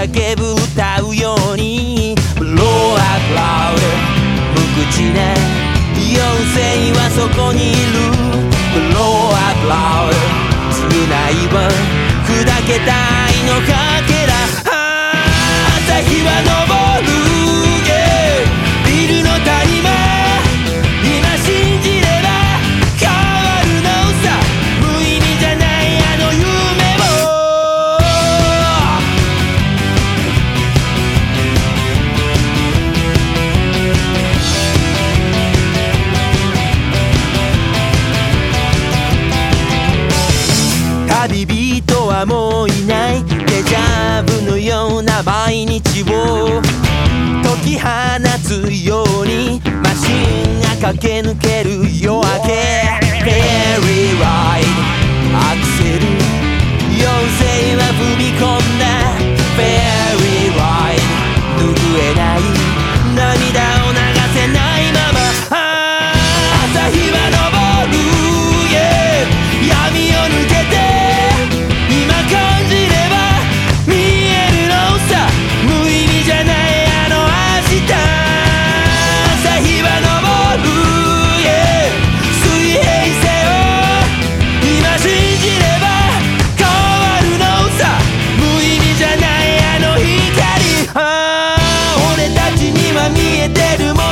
叫ぶ歌うように Blow up loud 無口な妖精はそこにいる Blow up loud 償いは砕けた愛のかけら朝日は昇る、yeah、ビルの谷間今信じれば変わるのさ無意味じゃないあの夢を旅人はもういないデジャブのような毎日を解き放つようにマシンが駆け抜ける夜明け Fairy ride アクセル妖精は踏み込んだ Fairy ride 拭えない涙を流せないまま朝日は昇る、yeah、闇を抜けて今感じれば見えるのさ無意味じゃないあの明日朝日は昇る、yeah、水平線を今信じれば変わるのさ無意味じゃないあの光俺たちには見えてるもの